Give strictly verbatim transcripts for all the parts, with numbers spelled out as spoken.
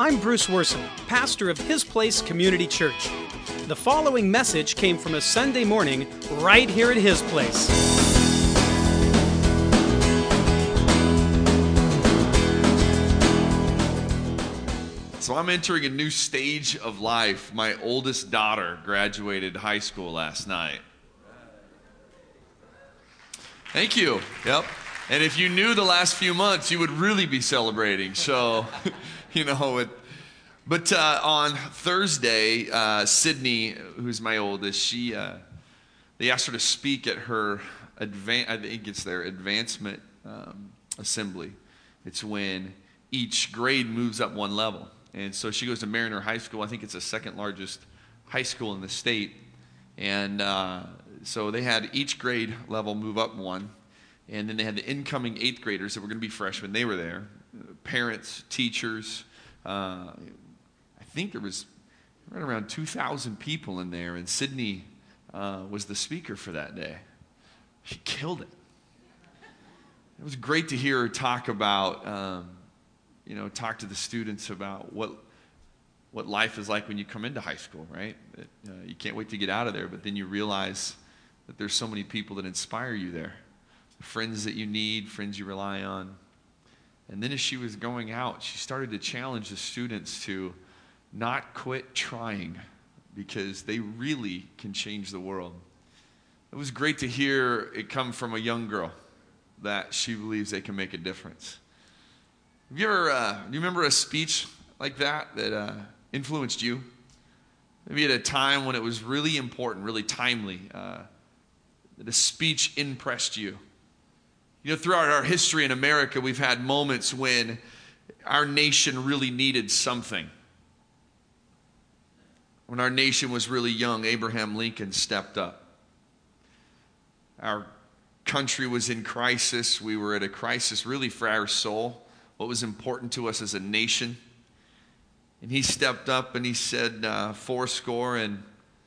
I'm Bruce Worson, pastor of His Place Community Church. The following message came from a Sunday morning right here at His Place. So I'm entering a new stage of life. My oldest daughter graduated high school last night. Thank you. Yep. And if you knew the last few months, you would really be celebrating. So, you know, it, but uh, on Thursday, uh, Sydney, who's my oldest, she uh, they asked her to speak at her advan- I think it's their advancement um, assembly. It's when each grade moves up one level. And so she goes to Mariner High School. I think it's the second largest high school in the state. And uh, so they had each grade level move up one. And then they had the incoming eighth graders that were going to be freshmen. They were there. Parents, teachers. Uh, I think there was right around two thousand people in there. And Sydney uh, was the speaker for that day. She killed it. It was great to hear her talk about, um, you know, talk to the students about what what life is like when you come into high school, right? That, uh, you can't wait to get out of there, but then you realize that there's so many people that inspire you there. Friends that you need, friends you rely on. And then as she was going out, she started to challenge the students to not quit trying because they really can change the world. It was great to hear it come from a young girl that she believes they can make a difference. Have you ever, uh, do you remember a speech like that that uh, influenced you? Maybe at a time when it was really important, really timely, uh, that a speech impressed you. You know, throughout our history in America, we've had moments when our nation really needed something. When our nation was really young, Abraham Lincoln stepped up. Our country was in crisis. We were at a crisis really for our soul, what was important to us as a nation. And he stepped up and he said, uh, four score and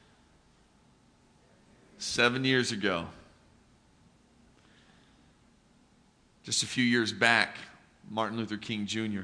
seven years ago, just a few years back, Martin Luther King Junior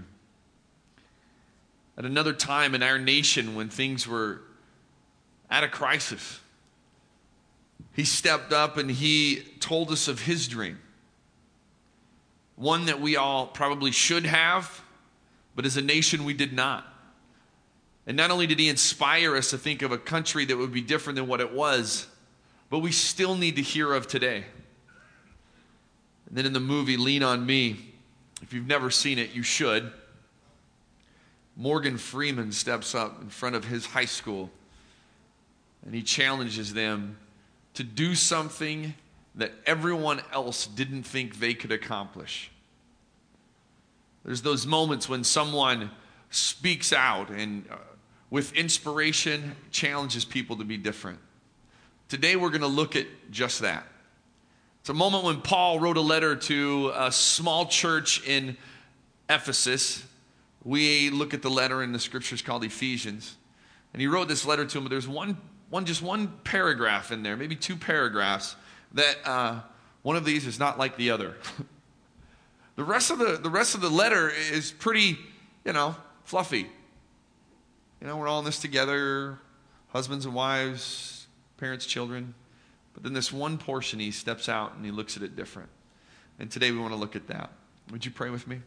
At another time in our nation when things were at a crisis, he stepped up and he told us of his dream. One that we all probably should have, but as a nation we did not. And not only did he inspire us to think of a country that would be different than what it was, but we still need to hear of today. And then in the movie Lean on Me, if you've never seen it, you should. Morgan Freeman steps up in front of his high school and he challenges them to do something that everyone else didn't think they could accomplish. There's those moments when someone speaks out and uh, with inspiration challenges people to be different. Today we're going to look at just that. It's a moment when Paul wrote a letter to a small church in Ephesus. We look at the letter in the scriptures called Ephesians. And he wrote this letter to them, but there's one, one just one paragraph in there, maybe two paragraphs, that uh, one of these is not like the other. the rest of the the rest of the letter is pretty, you know, fluffy. You know, we're all in this together, husbands and wives, parents, children. But then this one portion, he steps out and he looks at it different. And today we want to look at that. Would you pray with me?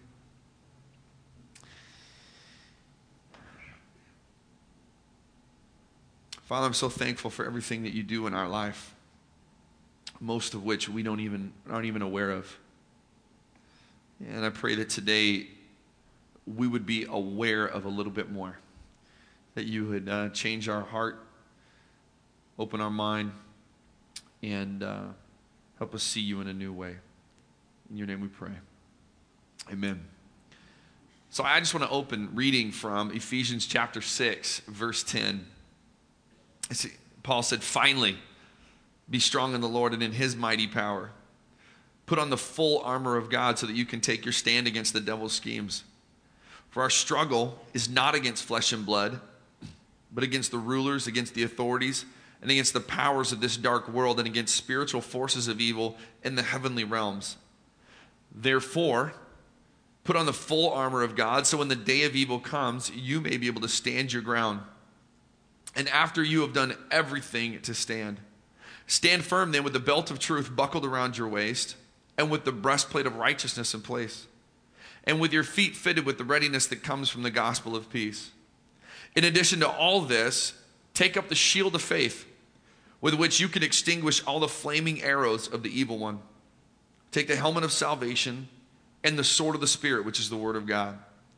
Father, I'm so thankful for everything that you do in our life, most of which we don't even aren't even aware of. And I pray that today we would be aware of a little bit more, that you would uh, change our heart, open our mind, and uh, help us see you in a new way. In your name we pray. Amen. So I just want to open reading from Ephesians chapter six, verse ten. See, Paul said, finally, be strong in the Lord and in his mighty power. Put on the full armor of God so that you can take your stand against the devil's schemes. For our struggle is not against flesh and blood, but against the rulers, against the authorities, and against the powers of this dark world, and against spiritual forces of evil in the heavenly realms. Therefore, Put on the full armor of God, so when the day of evil comes, you may be able to stand your ground. And after you have done everything to stand, stand firm then with the belt of truth buckled around your waist, and with the breastplate of righteousness in place, and with your feet fitted with the readiness that comes from the gospel of peace. In addition to all this, take up the shield of faith, with which you can extinguish all the flaming arrows of the evil one. Take the helmet of salvation and the sword of the Spirit, which is the word of God.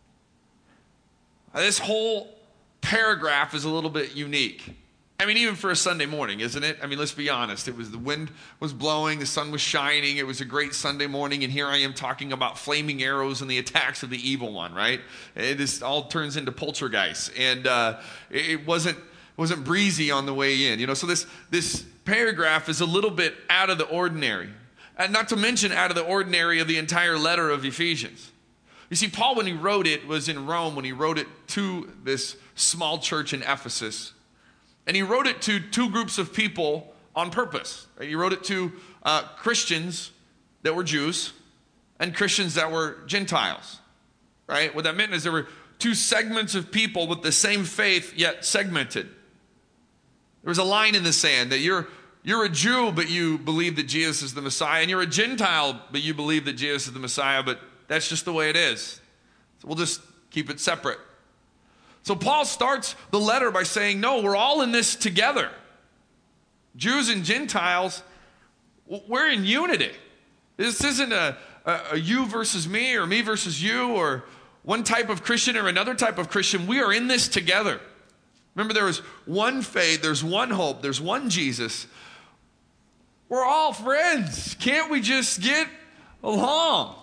This whole paragraph is a little bit unique. I mean, even for a Sunday morning, isn't it? I mean, let's be honest. It was the wind was blowing, the sun was shining. It was a great Sunday morning, and here I am talking about flaming arrows and the attacks of the evil one, right? It just all turns into poltergeist, and uh, it wasn't wasn't breezy on the way in, you know. So this this paragraph is a little bit out of the ordinary. And not to mention out of the ordinary of the entire letter of Ephesians. You see, Paul, when he wrote it, was in Rome when he wrote it to this small church in Ephesus. And he wrote it to two groups of people on purpose. He wrote it to uh, Christians that were Jews and Christians that were Gentiles. Right? What that meant is there were two segments of people with the same faith, yet segmented. There was a line in the sand that you're You're a Jew, but you believe that Jesus is the Messiah. And you're a Gentile, but you believe that Jesus is the Messiah. But that's just the way it is. So we'll just keep it separate. So Paul starts the letter by saying, no, we're all in this together. Jews and Gentiles, we're in unity. This isn't a, a, a you versus me or me versus you or one type of Christian or another type of Christian. We are in this together. Remember, there was one faith, there's one hope, there's one Jesus. We're all friends. Can't we just get along?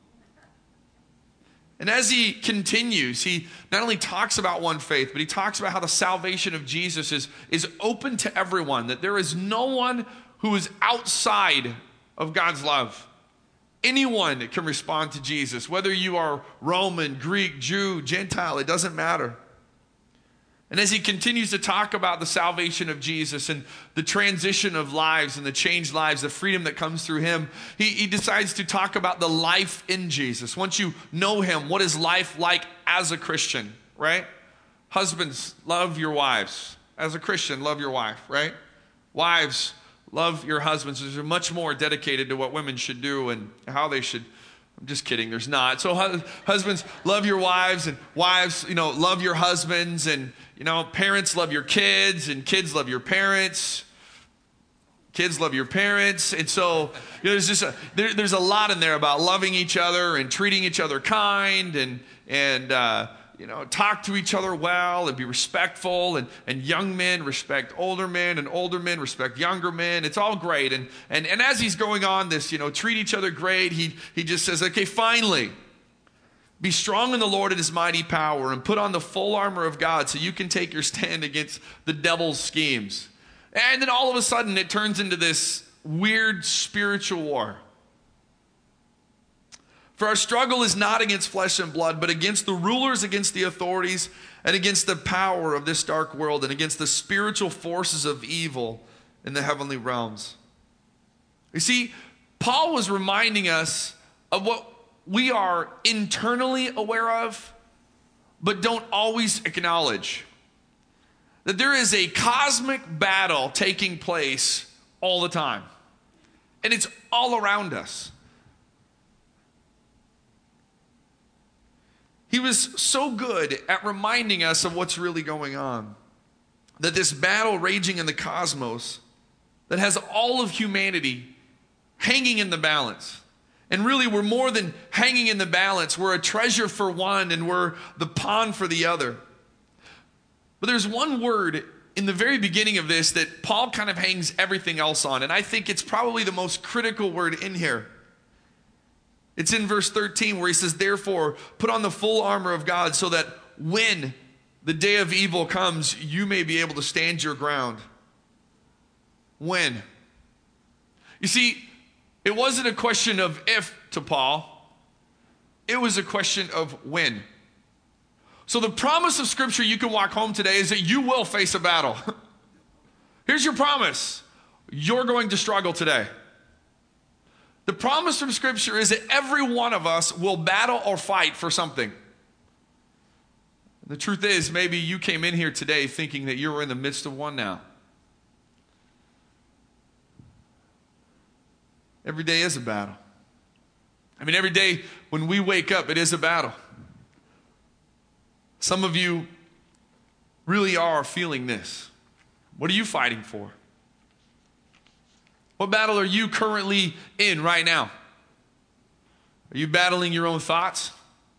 And as he continues, he not only talks about one faith, but he talks about how the salvation of Jesus is, is open to everyone, that there is no one who is outside of God's love. Anyone can respond to Jesus, whether you are Roman, Greek, Jew, Gentile, it doesn't matter. And as he continues to talk about the salvation of Jesus and the transition of lives and the changed lives, the freedom that comes through him, he, he decides to talk about the life in Jesus. Once you know him, what is life like as a Christian, right? Husbands, love your wives. As a Christian, love your wife, right? Wives, love your husbands. There's much more dedicated to what women should do and how they should. I'm just kidding, there's not. So husbands, love your wives, and wives, you know, love your husbands, and, you know, parents, love your kids, and kids, love your parents. Kids, love your parents. And so, you know, there's just a, there, there's a lot in there about loving each other and treating each other kind and, and uh, you know, talk to each other well and be respectful, and, and young men respect older men, and older men respect younger men. It's all great. And, and, and as he's going on this, you know, treat each other great, he, he just says, okay, finally, be strong in the Lord and his mighty power, and put on the full armor of God so you can take your stand against the devil's schemes. And then all of a sudden it turns into this weird spiritual war. For our struggle is not against flesh and blood, but against the rulers, against the authorities, and against the power of this dark world, and against the spiritual forces of evil in the heavenly realms. You see, Paul was reminding us of what we are internally aware of, but don't always acknowledge. That there is a cosmic battle taking place all the time. And it's all around us. He was so good at reminding us of what's really going on. That this battle raging in the cosmos that has all of humanity hanging in the balance. And really, we're more than hanging in the balance. We're a treasure for one, and we're the pawn for the other. But there's one word in the very beginning of this that Paul kind of hangs everything else on. And I think it's probably the most critical word in here. It's in verse thirteen where he says, therefore, put on the full armor of God so that when the day of evil comes, you may be able to stand your ground. When? You see, it wasn't a question of if to Paul. It was a question of when. So the promise of Scripture you can walk home today is that you will face a battle. Here's your promise. You're going to struggle today. The promise from Scripture is that every one of us will battle or fight for something. The truth is, maybe you came in here today thinking that you were in the midst of one now. Every day is a battle. I mean, every day when we wake up, it is a battle. Some of you really are feeling this. What are you fighting for? What battle are you currently in right now? Are you battling your own thoughts?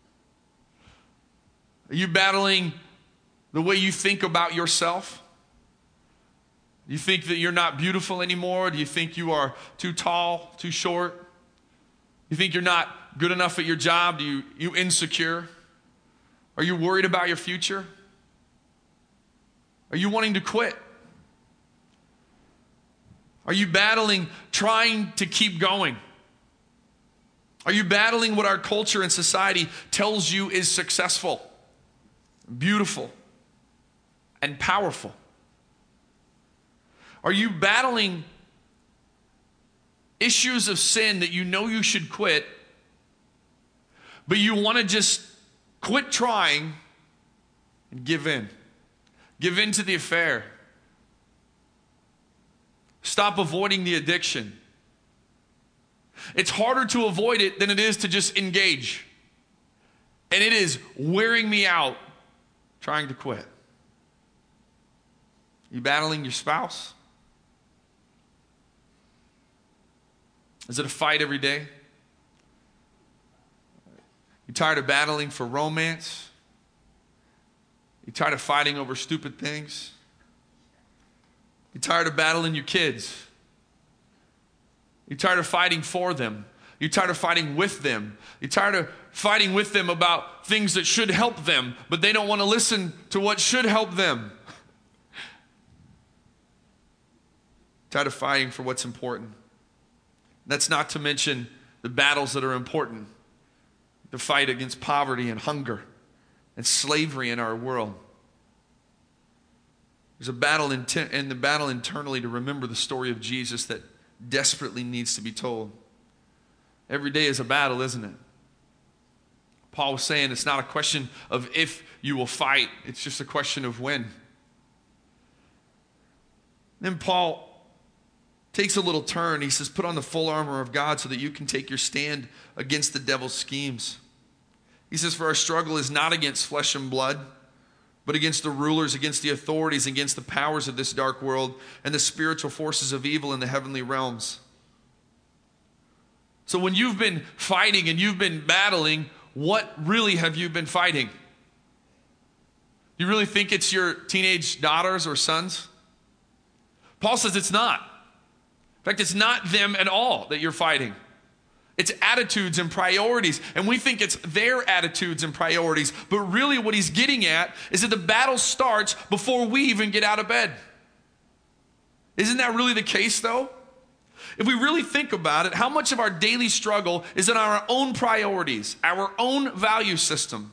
Are you battling the way you think about yourself? Do you think that you're not beautiful anymore? Do you think you are too tall, too short? You think you're not good enough at your job? Do you you insecure? Are you worried about your future? Are you wanting to quit? Are you battling, trying to keep going? Are you battling what our culture and society tells you is successful, beautiful, and powerful? Are you battling issues of sin that you know you should quit, but you want to just quit trying and give in? Give in to the affair. Stop avoiding the addiction. It's harder to avoid it than it is to just engage. And it is wearing me out trying to quit. You battling your spouse? Is it a fight every day? You tired of battling for romance? You tired of fighting over stupid things? You tired of battling your kids? You tired of fighting for them? You tired of fighting with them? You tired of fighting with them about things that should help them, but they don't want to listen to what should help them? Tired of fighting for what's important? That's not to mention the battles that are important. The fight against poverty and hunger and slavery in our world. There's a battle in, te- in the battle internally to remember the story of Jesus that desperately needs to be told. Every day is a battle, isn't it? Paul was saying it's not a question of if you will fight, it's just a question of when. Then Paul takes a little turn. He says, put on the full armor of God so that you can take your stand against the devil's schemes. He says, for our struggle is not against flesh and blood, but against the rulers, against the authorities, against the powers of this dark world, and the spiritual forces of evil in the heavenly realms. So when you've been fighting and you've been battling, what really have you been fighting? You really think it's your teenage daughters or sons? Paul says it's not. In fact, it's not them at all that you're fighting. It's attitudes and priorities. And we think it's their attitudes and priorities. But really what he's getting at is that the battle starts before we even get out of bed. Isn't that really the case, though? If we really think about it, how much of our daily struggle is in our own priorities, our own value system?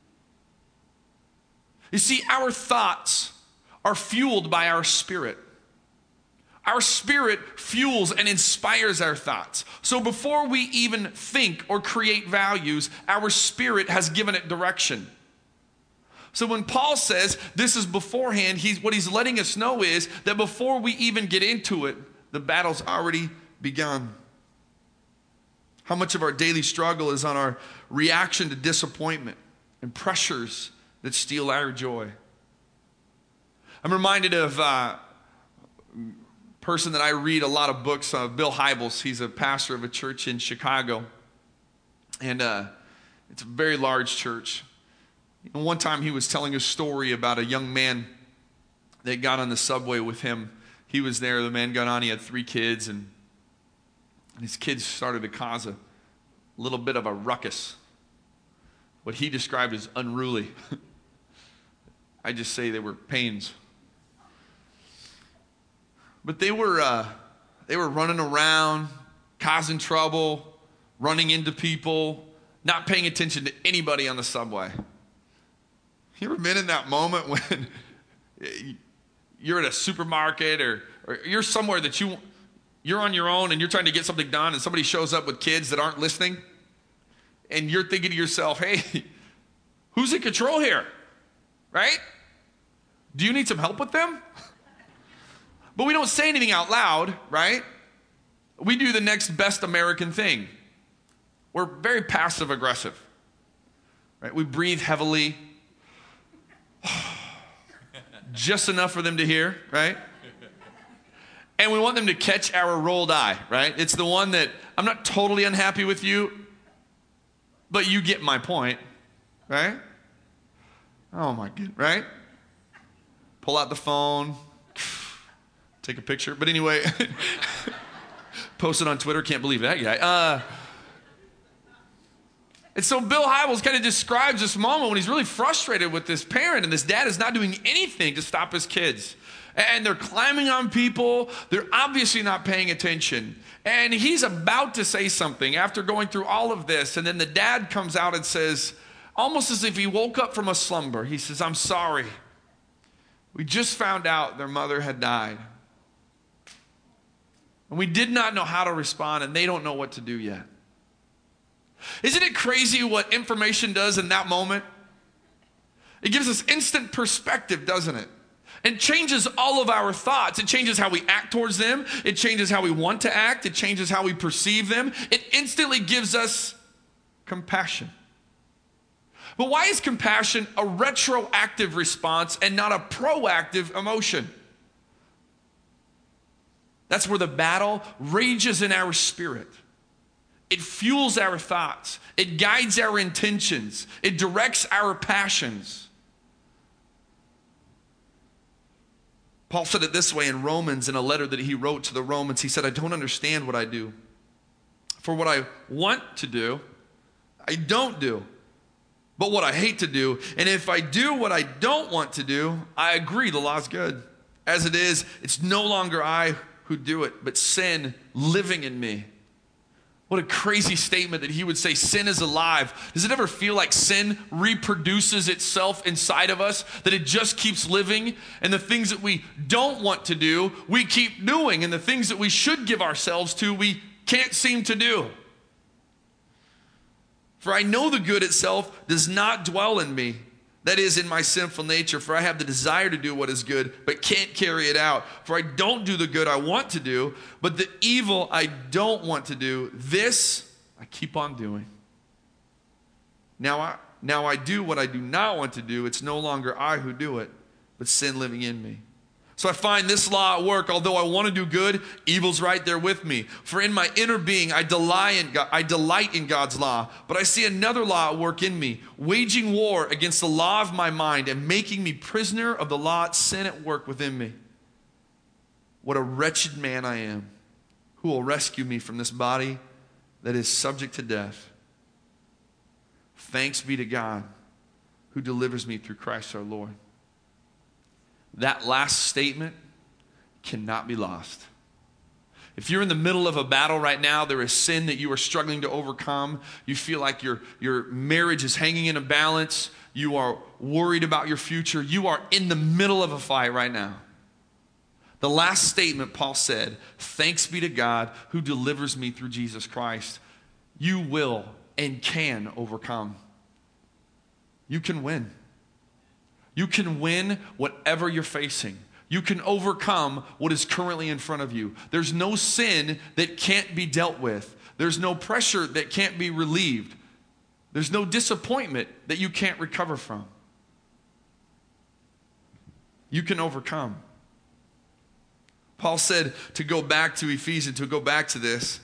You see, our thoughts are fueled by our spirit. Our spirit fuels and inspires our thoughts. So before we even think or create values, our spirit has given it direction. So when Paul says this is beforehand, he's, what he's letting us know is that before we even get into it, the battle's already begun. How much of our daily struggle is on our reaction to disappointment and pressures that steal our joy? I'm reminded of uh, person that I read a lot of books of, Bill Hybels. He's a pastor of a church in Chicago. And uh, it's a very large church. And one time he was telling a story about a young man that got on the subway with him. He was there, the man got on, he had three kids, and, and his kids started to cause a little bit of a ruckus. What he described as unruly. I just say they were pains. But they were uh, they were running around, causing trouble, running into people, not paying attention to anybody on the subway. You ever been in that moment when you're at a supermarket or, or you're somewhere that you you're on your own and you're trying to get something done and somebody shows up with kids that aren't listening and you're thinking to yourself, hey, who's in control here, right? Do you need some help with them? But we don't say anything out loud, right? We do the next best American thing. We're very passive aggressive, right? We breathe heavily, just enough for them to hear, right? And we want them to catch our rolled eye, right? It's the one that, I'm not totally unhappy with you, but you get my point, right? Oh my goodness, right? Pull out the phone, take a picture. But anyway, post it on Twitter. Can't believe that guy. Uh, and so Bill Hybels kind of describes this moment when he's really frustrated with this parent and this dad is not doing anything to stop his kids. And they're climbing on people. They're obviously not paying attention. And he's about to say something after going through all of this. And then the dad comes out and says, almost as if he woke up from a slumber, he says, I'm sorry. We just found out their mother had died. And we did not know how to respond, and they don't know what to do yet. Isn't it crazy what information does in that moment? It gives us instant perspective, doesn't it? It changes all of our thoughts. It changes how we act towards them. It changes how we want to act. It changes how we perceive them. It instantly gives us compassion. But why is compassion a retroactive response and not a proactive emotion? That's where the battle rages in our spirit. It fuels our thoughts. It guides our intentions. It directs our passions. Paul said it this way in Romans, in a letter that he wrote to the Romans. He said, I don't understand what I do. For what I want to do, I don't do. But what I hate to do, and if I do what I don't want to do, I agree the law's good. As it is, it's no longer I who do it, but sin living in me. What a crazy statement that he would say sin is alive. Does it ever feel like sin reproduces itself inside of us? That it just keeps living? And the things that we don't want to do, we keep doing. And the things that we should give ourselves to, we can't seem to do. For I know the good itself does not dwell in me. That is, in my sinful nature. For I have the desire to do what is good, but can't carry it out. For I don't do the good I want to do, but the evil I don't want to do, this I keep on doing. Now I, now I do what I do not want to do. It's no longer I who do it, but sin living in me. So I find this law at work. Although I want to do good, evil's right there with me. For in my inner being, I delight in God, I delight in God's law. But I see another law at work in me, waging war against the law of my mind and making me prisoner of the law, sin at work within me. What a wretched man I am. Who will rescue me from this body that is subject to death? Thanks be to God who delivers me through Christ our Lord. That last statement cannot be lost. If you're in the middle of a battle right now, there is sin that you are struggling to overcome. You feel like your, your marriage is hanging in a balance. You are worried about your future. You are in the middle of a fight right now. The last statement, Paul said, thanks be to God who delivers me through Jesus Christ. You will and can overcome. You can win. You can win whatever you're facing. You can overcome what is currently in front of you. There's no sin that can't be dealt with. There's no pressure that can't be relieved. There's no disappointment that you can't recover from. You can overcome. Paul said to go back to Ephesians, to go back to this.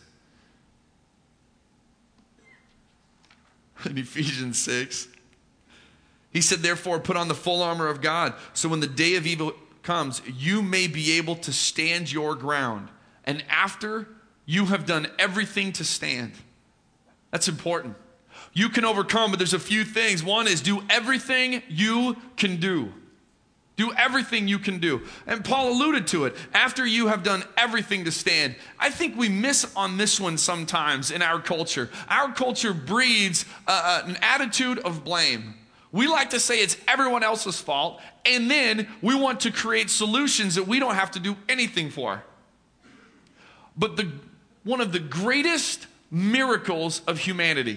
In Ephesians six. He said, therefore, put on the full armor of God, so when the day of evil comes, you may be able to stand your ground. And after you have done everything to stand. That's important. You can overcome, but there's a few things. One is do everything you can do. Do everything you can do. And Paul alluded to it. After you have done everything to stand. I think we miss on this one sometimes in our culture. Our culture breeds uh, an attitude of blame. We like to say it's everyone else's fault, and then we want to create solutions that we don't have to do anything for. but the one of the greatest miracles of humanity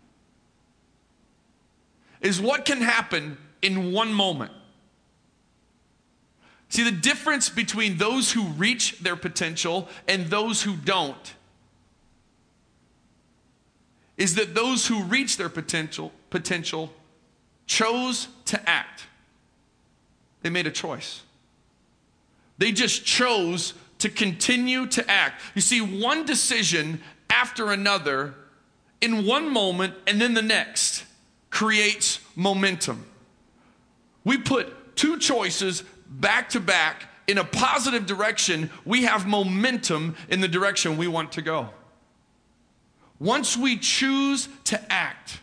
is what can happen in one moment. See, the difference between those who reach their potential and those who don't is that those who reach their potential potential chose to act. They made a choice. They just chose to continue to act. You see, one decision after another in one moment and then the next creates momentum. We put two choices back to back in a positive direction. We have momentum in the direction we want to go. Once we choose to act,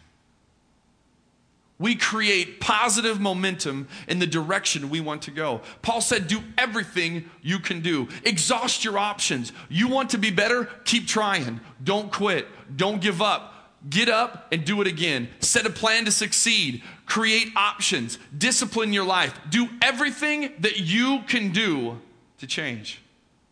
we create positive momentum in the direction we want to go. Paul said, do everything you can do. Exhaust your options. You want to be better? Keep trying. Don't quit. Don't give up. Get up and do it again. Set a plan to succeed. Create options. Discipline your life. Do everything that you can do to change.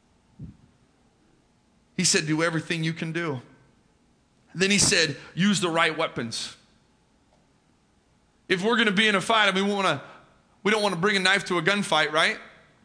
He said, do everything you can do. Then he said, use the right weapons. If we're going to be in a fight, I mean, we want to, we don't want to bring a knife to a gunfight, right?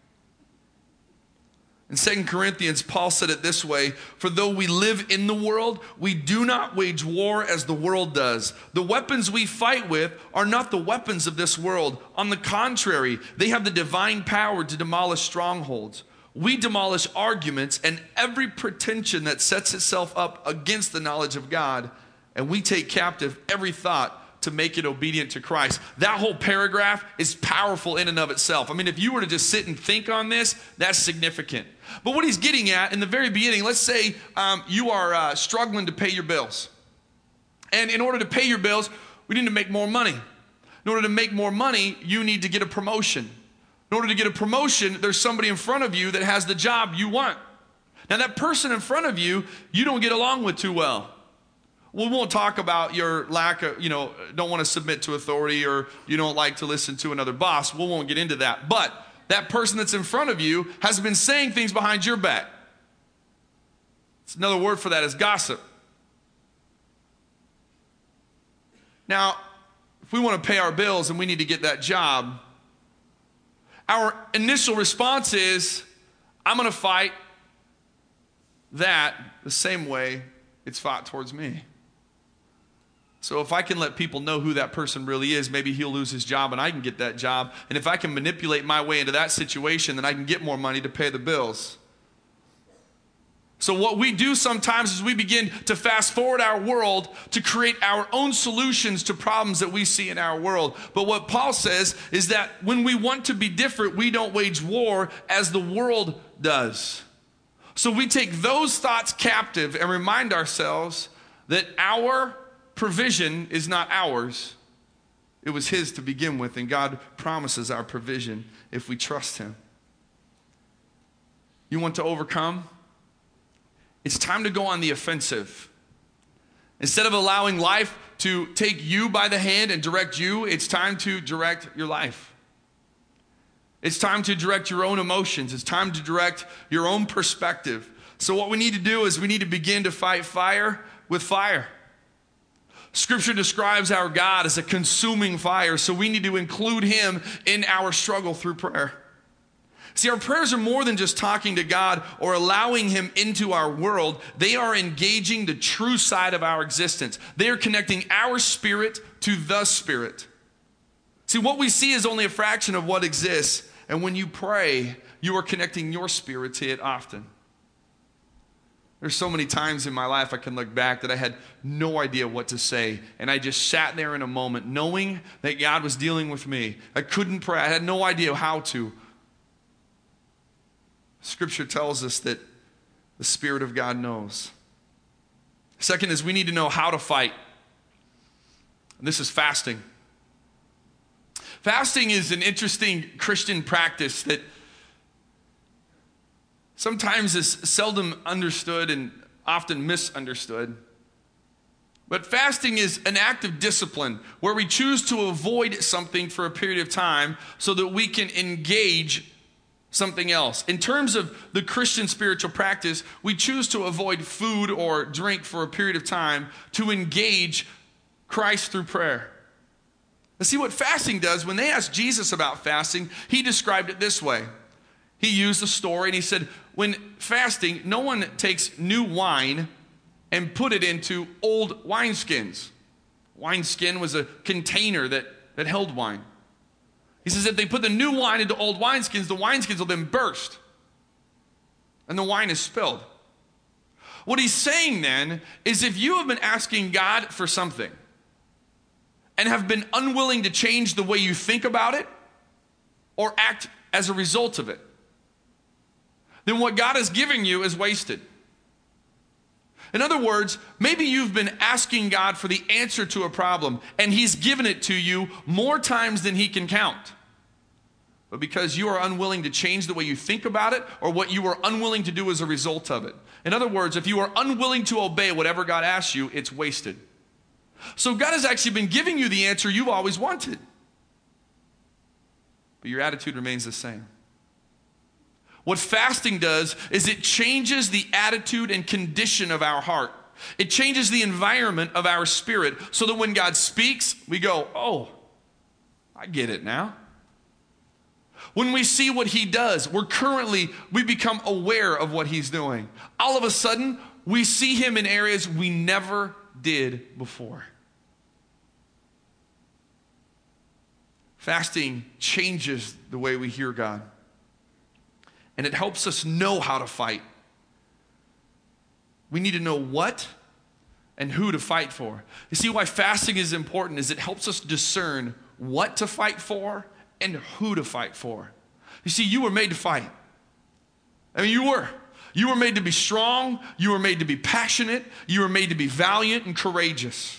In Second Corinthians, Paul said it this way, for though we live in the world, we do not wage war as the world does. The weapons we fight with are not the weapons of this world. On the contrary, they have the divine power to demolish strongholds. We demolish arguments and every pretension that sets itself up against the knowledge of God, and we take captive every thought to make it obedient to Christ. That whole paragraph is powerful in and of itself. I mean, if you were to just sit and think on this, that's significant. But what he's getting at in the very beginning, let's say um, you are uh, struggling to pay your bills. And in order to pay your bills, we need to make more money. In order to make more money, you need to get a promotion. In order to get a promotion, there's somebody in front of you that has the job you want. Now, that person in front of you, you don't get along with too well. We won't talk about your lack of, you know, don't want to submit to authority or you don't like to listen to another boss. We won't get into that. But that person that's in front of you has been saying things behind your back. It's another word for that is gossip. Now, if we want to pay our bills and we need to get that job, our initial response is, I'm going to fight that the same way it's fought towards me. So if I can let people know who that person really is, maybe he'll lose his job and I can get that job. And if I can manipulate my way into that situation, then I can get more money to pay the bills. So what we do sometimes is we begin to fast forward our world to create our own solutions to problems that we see in our world. But what Paul says is that when we want to be different, we don't wage war as the world does. So we take those thoughts captive and remind ourselves that our provision is not ours. It was his to begin with, and God promises our provision if we trust him. You want to overcome? It's time to go on the offensive. Instead of allowing life to take you by the hand and direct you, it's time to direct your life. It's time to direct your own emotions. It's time to direct your own perspective. So what we need to do is we need to begin to fight fire with fire. Scripture describes our God as a consuming fire, so we need to include him in our struggle through prayer. See, our prayers are more than just talking to God or allowing him into our world. They are engaging the true side of our existence. They are connecting our spirit to the Spirit. See, what we see is only a fraction of what exists. And when you pray, you are connecting your spirit to it often. There's so many times in my life I can look back that I had no idea what to say. And I just sat there in a moment knowing that God was dealing with me. I couldn't pray. I had no idea how to. Scripture tells us that the Spirit of God knows. Second is we need to know how to fight. And this is fasting. Fasting is an interesting Christian practice that sometimes is seldom understood and often misunderstood. But fasting is an act of discipline where we choose to avoid something for a period of time so that we can engage something else. In terms of the Christian spiritual practice, we choose to avoid food or drink for a period of time to engage Christ through prayer. Now, see what fasting does. When they asked Jesus about fasting, he described it this way. He used a story and he said, when fasting, no one takes new wine and put it into old wineskins. Wineskin was a container that, that held wine. He says if they put the new wine into old wineskins, the wineskins will then burst. And the wine is spilled. What he's saying then is if you have been asking God for something and have been unwilling to change the way you think about it or act as a result of it, then what God is giving you is wasted. In other words, maybe you've been asking God for the answer to a problem, and he's given it to you more times than he can count. But because you are unwilling to change the way you think about it, or what you are unwilling to do as a result of it. In other words, if you are unwilling to obey whatever God asks you, it's wasted. So God has actually been giving you the answer you've always wanted. But your attitude remains the same. What fasting does is it changes the attitude and condition of our heart. It changes the environment of our spirit so that when God speaks, we go, oh, I get it now. When we see what he does, we're currently, we become aware of what he's doing. All of a sudden, we see him in areas we never did before. Fasting changes the way we hear God. And it helps us know how to fight. We need to know what and who to fight for. You see why fasting is important is it helps us discern what to fight for and who to fight for. You see, you were made to fight. I mean, you were. You were made to be strong. You were made to be passionate. You were made to be valiant and courageous.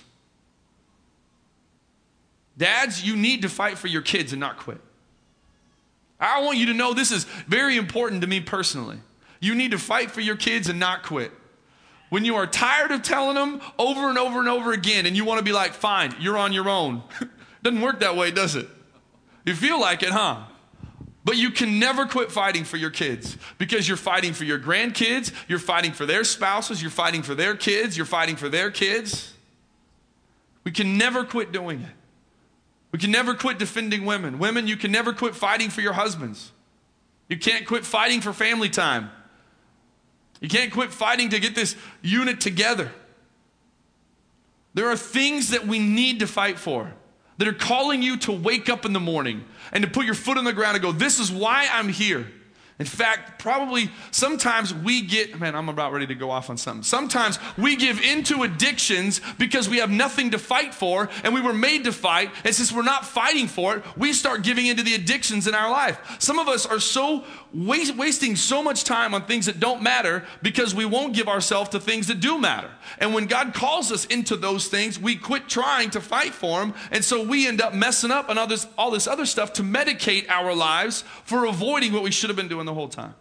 Dads, you need to fight for your kids and not quit. I want you to know this is very important to me personally. You need to fight for your kids and not quit. When you are tired of telling them over and over and over again and you want to be like, fine, you're on your own. Doesn't work that way, does it? You feel like it, huh? But you can never quit fighting for your kids because you're fighting for your grandkids, you're fighting for their spouses, you're fighting for their kids, you're fighting for their kids. We can never quit doing it. We can never quit defending women. Women, you can never quit fighting for your husbands. You can't quit fighting for family time. You can't quit fighting to get this unit together. There are things that we need to fight for that are calling you to wake up in the morning and to put your foot on the ground and go, this is why I'm here. In fact, probably sometimes we get, man, I'm about ready to go off on something. Sometimes we give into addictions because we have nothing to fight for and we were made to fight. And since we're not fighting for it, we start giving into the addictions in our life. Some of us are so waste, wasting so much time on things that don't matter because we won't give ourselves to things that do matter. And when God calls us into those things, we quit trying to fight for them. And so we end up messing up and all this, all this other stuff to medicate our lives for avoiding what we should have been doing the whole time.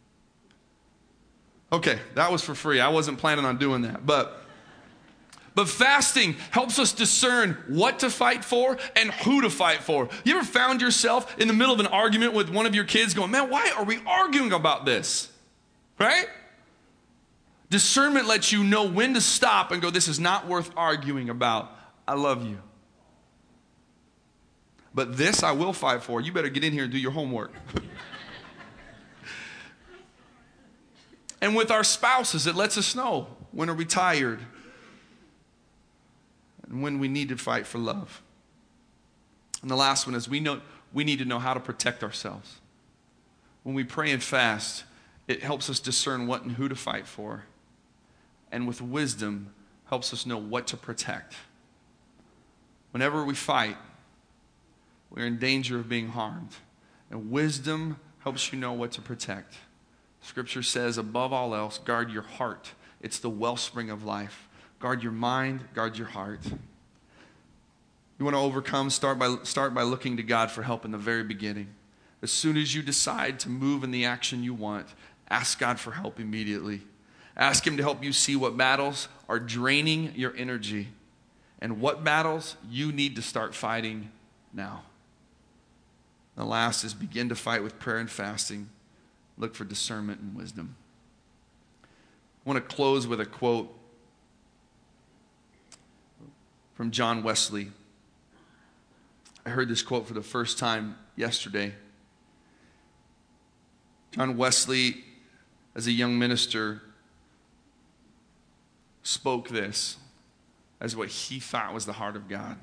Okay, that was for free. I wasn't planning on doing that. But, but fasting helps us discern what to fight for and who to fight for. You ever found yourself in the middle of an argument with one of your kids going, man, why are we arguing about this? Right? Discernment lets you know when to stop and go, this is not worth arguing about. I love you. But this I will fight for. You better get in here and do your homework. And with our spouses, it lets us know when are we tired and when we need to fight for love. And the last one is we know we need to know how to protect ourselves. When we pray and fast, it helps us discern what and who to fight for. And with wisdom, helps us know what to protect. Whenever we fight, we're in danger of being harmed. And wisdom helps you know what to protect. Scripture says, above all else, guard your heart. It's the wellspring of life. Guard your mind, guard your heart. You want to overcome, start by, start by looking to God for help in the very beginning. As soon as you decide to move in the action you want, ask God for help immediately. Ask him to help you see what battles are draining your energy and what battles you need to start fighting now. The last is begin to fight with prayer and fasting. Look for discernment and wisdom. I want to close with a quote from John Wesley. I heard this quote for the first time yesterday. John Wesley, as a young minister, spoke this as what he thought was the heart of God.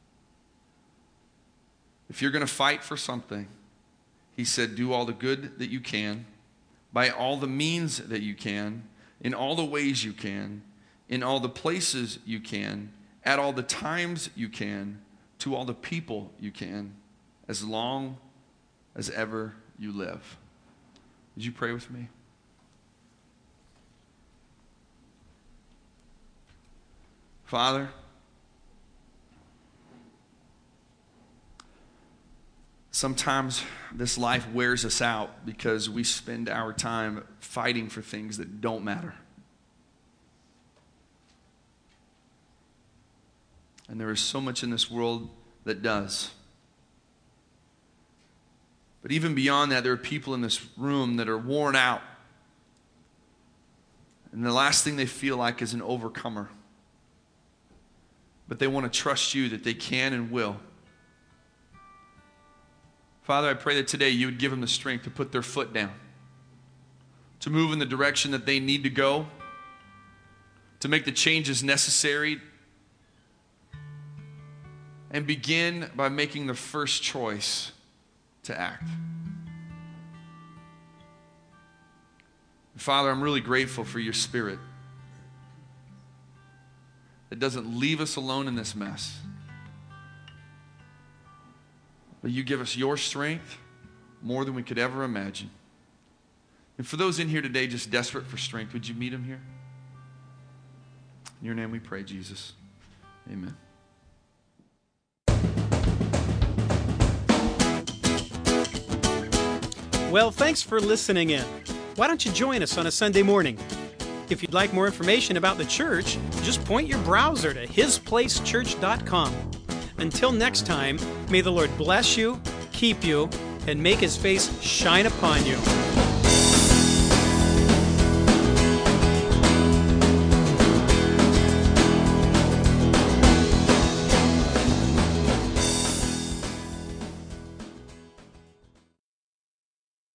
If you're going to fight for something, he said, do all the good that you can, by all the means that you can, in all the ways you can, in all the places you can, at all the times you can, to all the people you can, as long as ever you live. Would you pray with me? Father, sometimes this life wears us out because we spend our time fighting for things that don't matter. And there is so much in this world that does. But even beyond that, there are people in this room that are worn out. And the last thing they feel like is an overcomer. But they want to trust you that they can and will. Father, I pray that today you would give them the strength to put their foot down, to move in the direction that they need to go, to make the changes necessary, and begin by making the first choice to act. Father, I'm really grateful for your Spirit that doesn't leave us alone in this mess. But you give us your strength more than we could ever imagine. And for those in here today just desperate for strength, would you meet them here? In your name we pray, Jesus. Amen. Well, thanks for listening in. Why don't you join us on a Sunday morning? If you'd like more information about the church, just point your browser to his place church dot com. Until next time, may the Lord bless you, keep you, and make his face shine upon you.